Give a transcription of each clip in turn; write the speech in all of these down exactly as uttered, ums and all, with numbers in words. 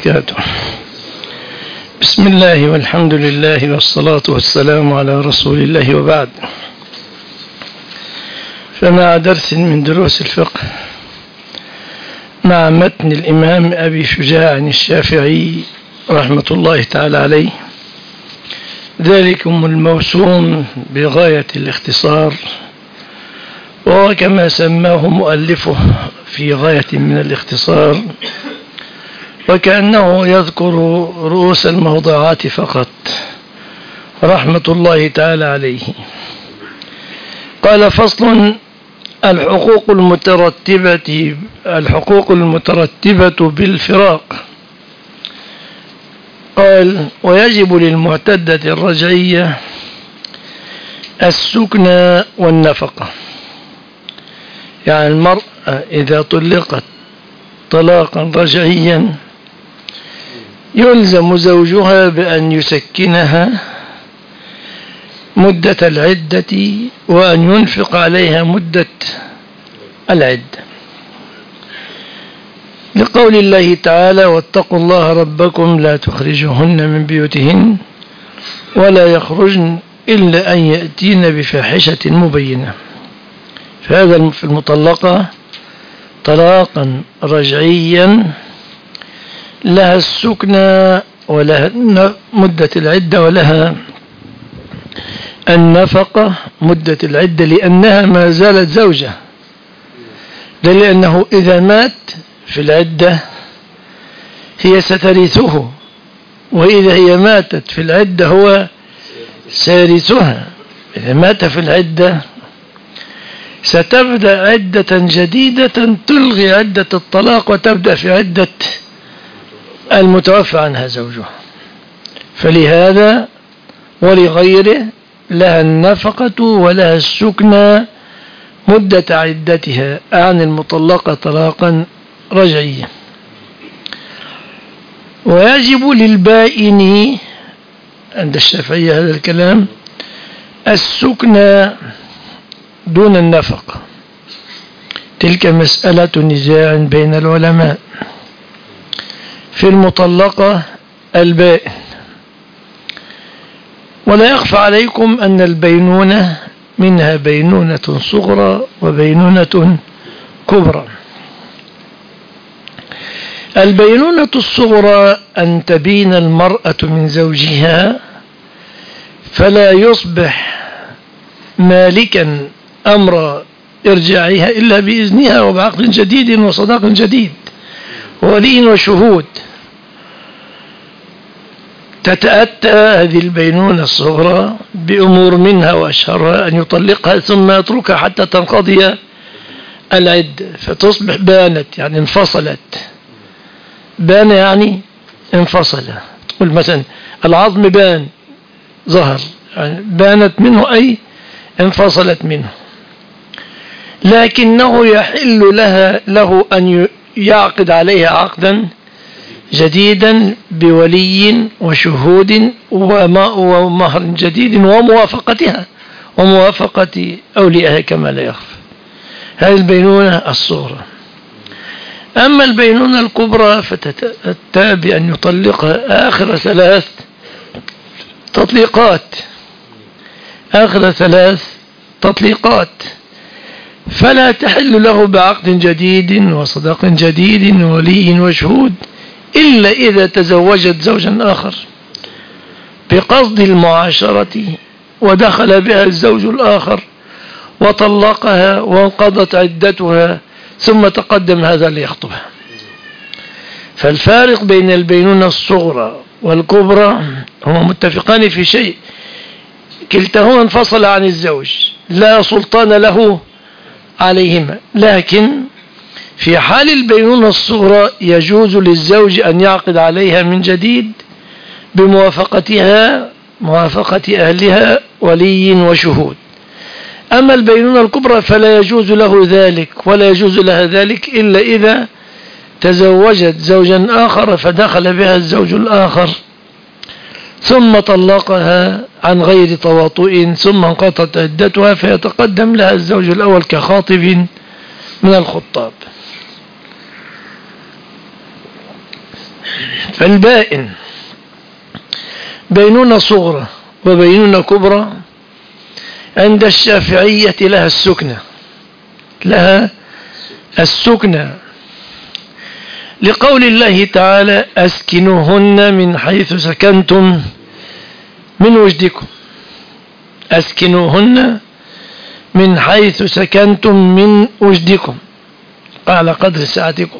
وبركاته. بسم الله والحمد لله والصلاة والسلام على رسول الله وبعد. فمع درس من دروس الفقه مع متن الإمام أبي شجاع الشافعي رحمة الله تعالى عليه، ذلكم الموسوم بغاية الاختصار، وكما سماه مؤلفه في غاية من الاختصار، وكأنه يذكر رؤوس الموضوعات فقط رحمة الله تعالى عليه. قال: فصل: الحقوق المترتبة الحقوق المترتبة بالفراق. قال: ويجب للمعتدة الرجعية السكنى والنفقة. يعني المرأة إذا طلقت طلاقا رجعيا يلزم زوجها بأن يسكنها مدة العدة وأن ينفق عليها مدة العدة، لقول الله تعالى: واتقوا الله ربكم لا تخرجوهن من بيوتهن ولا يخرجن إلا أن يأتين بفاحشة مبينة. فهذا في المطلقة طلاقا رجعيا لها السكنى ولها مدة العدة ولها النفقة مدة العدة، لأنها ما زالت زوجة، لأنه إذا مات في العدة هي سترثه، وإذا هي ماتت في العدة هو سيرثها. إذا مات في العدة ستبدأ عدة جديدة تلغي عدة الطلاق وتبدأ في عدة المتوفى عنها زوجها. فلهذا ولغيره لها النفقة ولها السكنى مدة عدتها عن المطلقة طلاقا رجعيا. ويجب للبائن عند الشافعية هذا الكلام السكنى دون النفقة. تلك مسألة نزاع بين العلماء في المطلقة البائن. ولا يخفى عليكم أن البينونة منها بينونة صغرى وبينونة كبرى. البينونة الصغرى أن تبين المرأة من زوجها فلا يصبح مالكا أمر إرجاعها إلا بإذنها وبعقد جديد وصداق جديد وولي وشهود. تتأتى هذه البينونة الصغرى بأمور منها، وأشهرها أن يطلقها ثم يتركها حتى تنقضي العدة فتصبح بانت، يعني انفصلت. بان يعني انفصل. تقول مثلا العظم بان ظهر، يعني بانت منه أي انفصلت منه. لكنه يحل لها له أن يعقد عليها عقدا جديدا بولي وشهود ومهر جديد وموافقتها وموافقة أوليائها كما لا يخفى. هذه البينونة الصغرى. أما البينونة الكبرى فتتأتى بأن يطلقها آخر ثلاث تطليقات آخر ثلاث تطليقات فلا تحل له بعقد جديد وصداق جديد وولي وشهود إلا إذا تزوجت زوجا آخر بقصد المعاشرة ودخل بها الزوج الآخر وطلقها وانقضت عدتها ثم تقدم هذا ليخطبها. فالفارق بين البينونة الصغرى والكبرى هما متفقان في شيء: كلتاهما انفصل عن الزوج لا سلطان له عليهما، لكن في حال البينونة الصغرى يجوز للزوج أن يعقد عليها من جديد بموافقتها موافقة أهلها ولي وشهود. أما البينونة الكبرى فلا يجوز له ذلك ولا يجوز لها ذلك إلا إذا تزوجت زوجا آخر فدخل بها الزوج الآخر ثم طلقها عن غير تواطؤ ثم انقضت عدتها فيتقدم لها الزوج الأول كخاطب من الخطاب. فالبائن بينونة صغرى وبينونة كبرى عند الشافعية لها السكنة، لها السكنة لقول الله تعالى أسكنوهن من حيث سكنتم من وجدكم، أسكنوهن من حيث سكنتم من وجدكم على قدر سعتكم.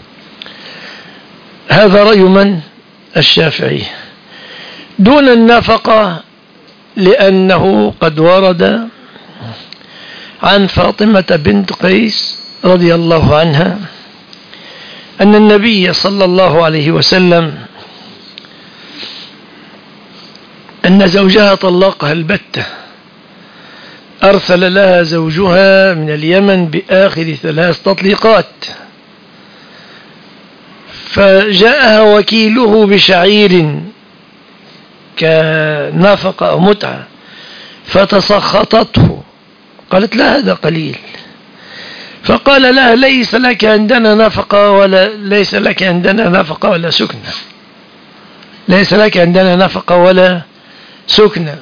هذا رأي من؟ الشافعي. دون النفقة، لأنه قد ورد عن فاطمة بنت قيس رضي الله عنها أن النبي صلى الله عليه وسلم أن زوجها طلقها البتة، أرسل لها زوجها من اليمن بآخر ثلاث تطليقات، فجاءها وكيله بشعير كنفقة أو متعة فتسخطته، قالت لا هذا قليل، فقال لها ليس لك عندنا نفقة ولا ليس لك عندنا نفقة ولا سكنة، ليس لك عندنا نفقة ولا سكنة.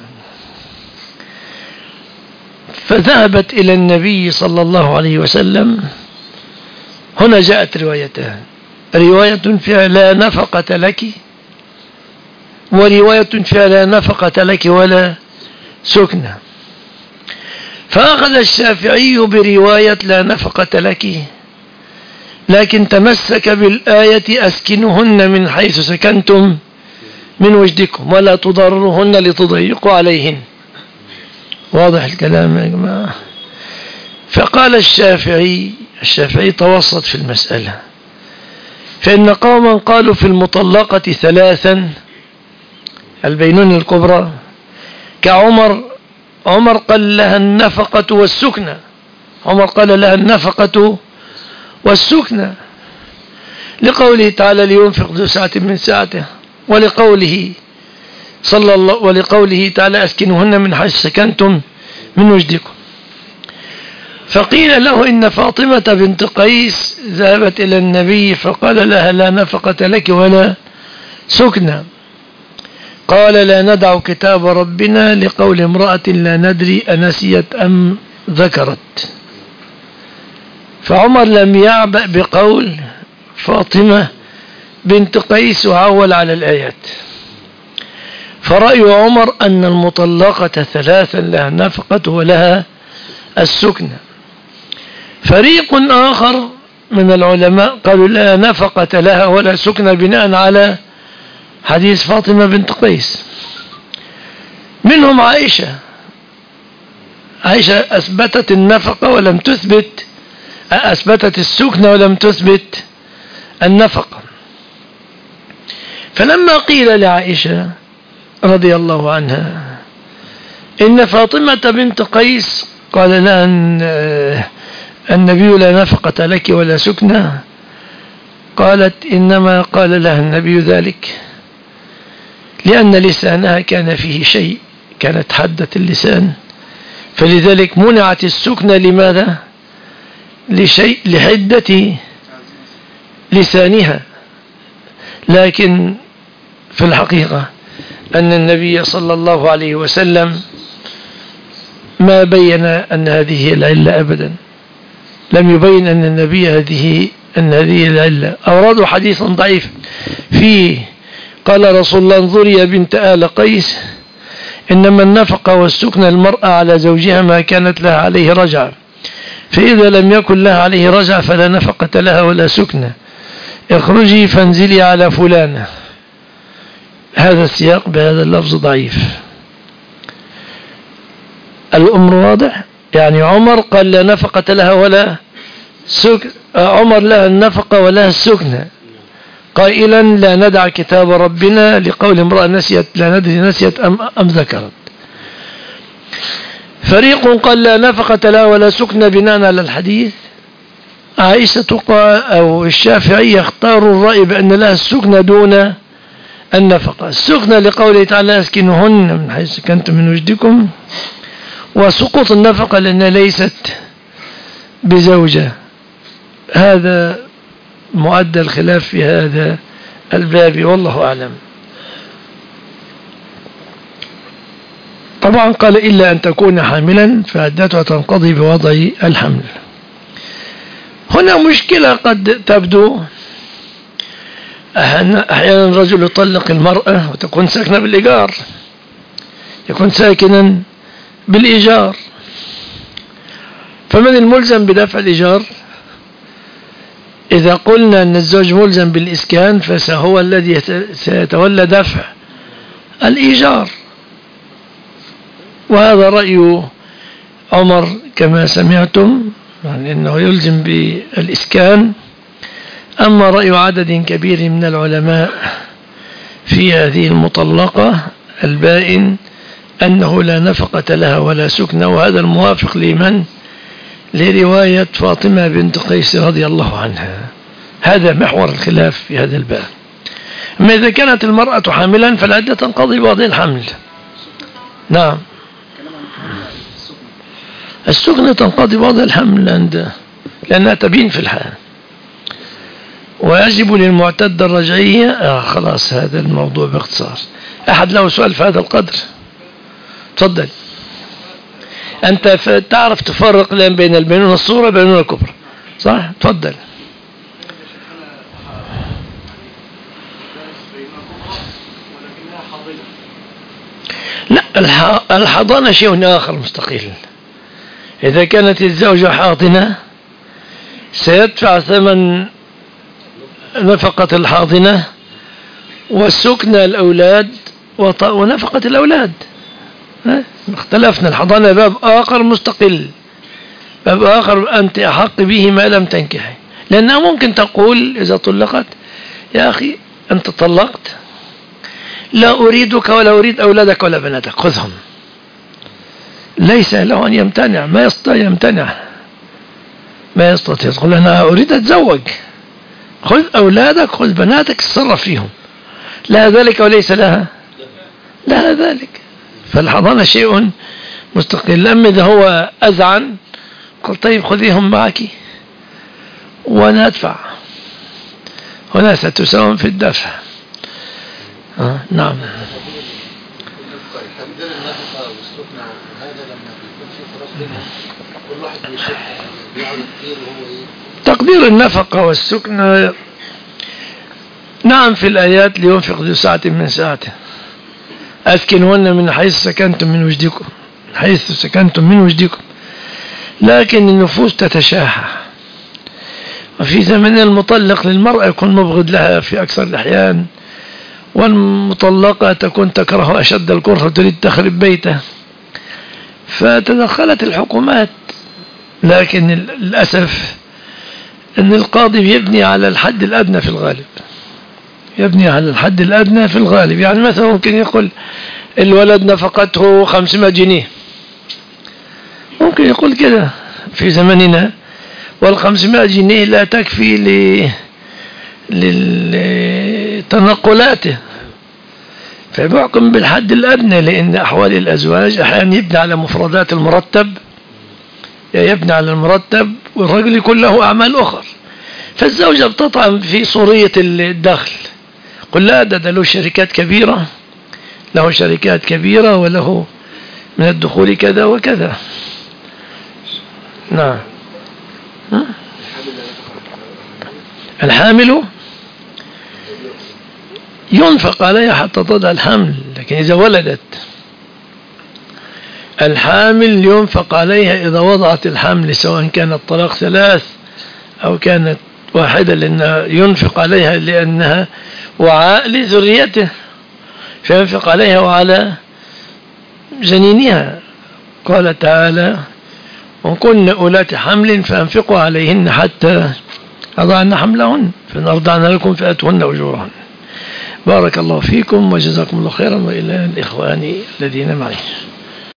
فذهبت إلى النبي صلى الله عليه وسلم. هنا جاءت روايتان، رواية فيها لا نفقة لك، ورواية فيها لا نفقة لك ولا سكنة. فأخذ الشافعي برواية لا نفقة لك، لكن تمسك بالآية أسكنهن من حيث سكنتم من وجدكم ولا تضرهن لتضيقوا عليهن. واضح الكلام يا جماعة؟ فقال الشافعي الشافعي توسط في المسألة، فإن قوما قالوا في المطلقة ثلاثا البينونة الكبرى كعمر، عمر قال لها النفقة والسكنة، عمر قال لها النفقة والسكنة لقوله تعالى لينفق ذو سعة من سعته، ولقوله صلى الله ولقوله تعالى أسكنوهن من حيث سكنتم من وجدكم. فقيل له إن فاطمة بنت قيس ذهبت إلى النبي فقال لها لا نفقة لك ولا سكنة، قال لا ندع كتاب ربنا لقول امرأة لا ندري أنسيت أم ذكرت. فعمر لم يعبأ بقول فاطمة بنت قيس وعول على الآيات، فرأي عمر أن المطلقة ثلاثا لها نفقة ولها السكنة. فريق آخر من العلماء قالوا لا نفقة لها ولا سكنة بناء على حديث فاطمة بنت قيس. منهم عائشة، عائشة أثبتت النفقة ولم تثبت، أثبتت السكنة ولم تثبت النفقة. فلما قيل لعائشة رضي الله عنها إن فاطمة بنت قيس قال لها النبي لا نفقة لك ولا سكنة، قالت إنما قال لها النبي ذلك لأن لسانها كان فيه شيء، كانت حدة اللسان، فلذلك منعت السكنة. لماذا؟ لشيء لحدة لسانها. لكن في الحقيقة أن النبي صلى الله عليه وسلم ما بين أن هذه العلة أبدا، لم يبين أن النبي هذه أن هذه العلة. أورادوا حديثا ضعيف فيه قال رسول الله انظري يا بنت آل قيس إنما النفقة والسكن المرأة على زوجها ما كانت لها عليه رجعة، فإذا لم يكن لها عليه رجعة فلا نفقة لها ولا سكنة، اخرجي فانزلي على فلانة. هذا السياق بهذا اللفظ ضعيف. الأمر واضح؟ يعني عمر قال لا نفقة لها ولا سكن، عمر لها النفقة ولها السكنة قائلا لا ندع كتاب ربنا لقول امرأة نسيت لا ندري نسيت أم, أم ذكرت. فريق قال لا نفقة لها ولا سكنة بناء على الحديث. عائشة أو الشافعي يختار الرأي بأن لها السكنة دون النفقة. السكنة لقوله تعالى اسكنهن من حيث سكنتم من وجدكم، وسقوط النفقة لأنها ليست بزوجة. هذا مؤدى الخلاف في هذا الباب، والله أعلم. طبعا قال إلا أن تكون حاملا فعدتها تنقضي بوضع الحمل. هنا مشكلة قد تبدو، أحيانا الرجل يطلق المرأة وتكون ساكنة بالإيجار، يكون ساكنا بالإيجار، فمن الملزم بدفع الإيجار؟ إذا قلنا أن الزوج ملزم بالإسكان فهو الذي سيتولى دفع الإيجار، وهذا رأي عمر كما سمعتم، يعني أنه يلزم بالإسكان. أما رأي عدد كبير من العلماء في هذه المطلقة البائن أنه لا نفقة لها ولا سكن، وهذا الموافق لمن؟ لرواية فاطمة بنت قيس رضي الله عنها. هذا محور الخلاف في هذا الباب. أما إذا كانت المرأة حاملا فالعدة تنقضي بوضع الحمل. نعم، السكن تنقضي بوضع الحمل عند لأنها تبين في الحال، ويجب للمعتدة الرجعية. آه خلاص، هذا الموضوع باختصار. أحد له سؤال في هذا القدر؟ تفضل. أنت تعرف تفرق الآن بين البينونة الصغرى والبينونة الكبرى، صح؟ تفضل. لا، الحضانة شيء آخر مستقل. إذا كانت الزوجة حاضنة سيدفع ثمن نفقة الحاضنة والسكن الأولاد ونفقة الأولاد. اختلفنا. الحضانة باب آخر مستقل، باب آخر أنت أحق به ما لم تنكحي، لأنها ممكن تقول إذا طلقت: يا أخي أنت طلقت، لا أريدك ولا أريد أولادك ولا بناتك، خذهم. ليس له أن يمتنع، ما يستطيع يمتنع، ما يستطيع. تقول أنا أريد أتزوج، خذ أولادك خذ بناتك اتصرف فيهم. لا ذلك وليس لها لا ذلك. فالحضانة شيء مستقل. أما إذا هو أذعن قل طيب خذيهم معك وأنا أدفع، هنا ستساهم في الدفع. آه نعم. تقدير النفقة والسكن نعم في الآيات: لينفق ذو سعة من سعته، أسكنهن من حيث سكنتم من وجدكم، حيث سكنتم من وجدكم. لكن النفوس تتشاحى، وفي زمن المطلق للمرأة يكون مبغض لها في أكثر الأحيان، والمطلقة تكون تكره أشد الكره وتريد تخرب بيته، فتدخلت الحكومات. لكن للأسف أن القاضي يبني على الحد الأدنى في الغالب، يبني على الحد الأدنى في الغالب. يعني مثلا ممكن يقول الولد نفقته خمسمائة جنيه، ممكن يقول كده في زمننا، والخمسمائة جنيه لا تكفي لتنقلاته، فبحكم بالحد الأدنى، لأن أحوال الأزواج أحيانا يبني على مفردات المرتب، يبني على المرتب، والرجل يكون له أعمال أخرى. فالزوجة بتطعم في صورية الدخل، قل لا ده, ده له شركات كبيرة، له شركات كبيرة وله من الدخول كذا وكذا. نعم. الحامل ينفق عليها حتى تضع الحمل، لكن إذا ولدت الحامل ينفق عليها إذا وضعت الحمل، سواء كان الطلاق ثلاث أو كانت واحدة، لأنه ينفق عليها لأنها وعاء لذريته، فينفق عليها وعلى جنينها. قال تعالى: وكن أولات حمل فأنفقوا عليهن حتى أضعن حملهن فإن أرضعن لكم فأتوهن أجورهن. بارك الله فيكم وجزاكم الله خيرا، وإلى الإخوان الذين معي.